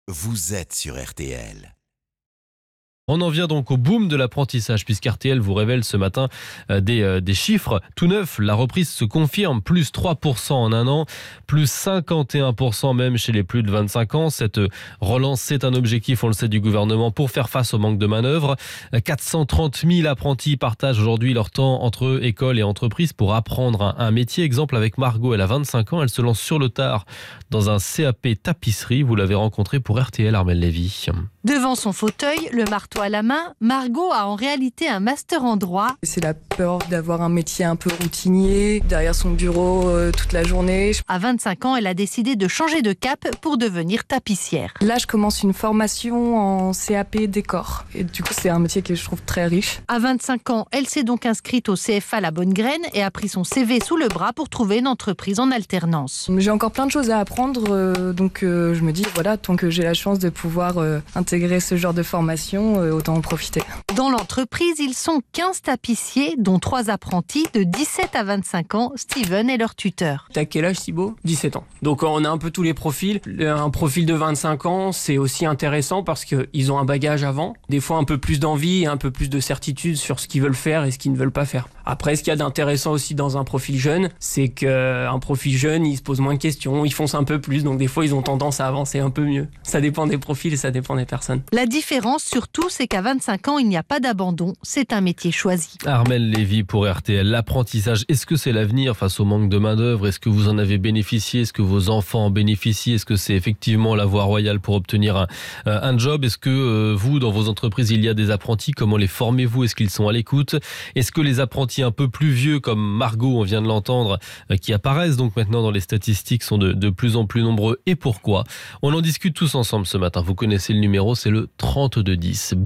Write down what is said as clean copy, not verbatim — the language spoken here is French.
vous êtes sur RTL. On en vient donc au boom de l'apprentissage, puisqu'RTL vous révèle ce matin des chiffres tout neufs. La reprise se confirme, plus 3% en un an, plus 51% même chez les plus de 25 ans. Cette relance, c'est un objectif, on le sait, du gouvernement pour faire face au manque de manœuvre. 430 000 apprentis partagent aujourd'hui leur temps entre école et entreprise pour apprendre un métier. Exemple avec Margot, elle a 25 ans, elle se lance sur le tard dans un CAP tapisserie. Vous l'avez rencontré pour RTL, Armelle Lévy. Devant son fauteuil, le marteau à la main, Margot a en réalité un master en droit. C'est la peur d'avoir un métier un peu routinier, derrière son bureau toute la journée. À 25 ans, elle a décidé de changer de cap pour devenir tapissière. Là, je commence une formation en CAP décor. Et du coup, c'est un métier que je trouve très riche. À 25 ans, elle s'est donc inscrite au CFA La Bonne Graine et a pris son CV sous le bras pour trouver une entreprise en alternance. J'ai encore plein de choses à apprendre, donc je me dis, voilà, tant que j'ai la chance de pouvoir intégrer ce genre de formation, autant en profiter. Dans l'entreprise, ils sont 15 tapissiers, dont 3 apprentis de 17 à 25 ans, Steven est leur tuteur. T'as quel âge, Thibaut ? 17 ans. Donc on a un peu tous les profils. Un profil de 25 ans, c'est aussi intéressant parce qu'ils ont un bagage avant. Des fois un peu plus d'envie et un peu plus de certitude sur ce qu'ils veulent faire et ce qu'ils ne veulent pas faire. Après, ce qu'il y a d'intéressant aussi dans un profil jeune, c'est qu'un profil jeune, il se pose moins de questions, il fonce un peu plus, donc des fois ils ont tendance à avancer un peu mieux. Ça dépend des profils et ça dépend des personnes. La différence surtout, c'est qu'à 25 ans, il n'y a pas d'abandon, c'est un métier choisi. Armelle Lévy pour RTL. L'apprentissage, est-ce que c'est l'avenir face au manque de main-d'œuvre ? Est-ce que vous en avez bénéficié ? Est-ce que vos enfants en bénéficient ? Est-ce que c'est effectivement la voie royale pour obtenir un job ? Est-ce que vous, dans vos entreprises, il y a des apprentis ? Comment les formez-vous ? Est-ce qu'ils sont à l'écoute ? Est-ce que les apprentis un peu plus vieux, comme Margot, on vient de l'entendre, qui apparaissent donc maintenant dans les statistiques, sont de plus en plus nombreux ? Et pourquoi ? On en discute tous ensemble ce matin. Vous connaissez le numéro, c'est le 3210.